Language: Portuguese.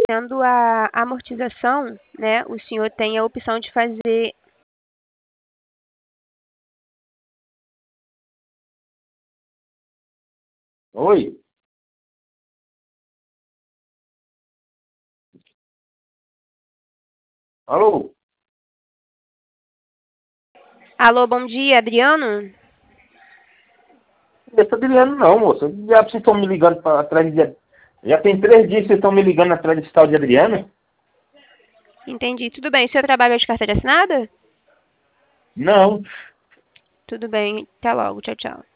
fazendo a amortização, né, o senhor tem a opção de fazer... Oi? Alô? Alô, bom dia, Adriano? Esse Adriano não, moça. Já vocês estão me ligando para atrás de... Já tem 3 dias que vocês estão me ligando atrás desse tal de Adriano? Entendi. Tudo bem. O senhor trabalha de carteira assinada? Não. Tudo bem. Até logo. Tchau, tchau.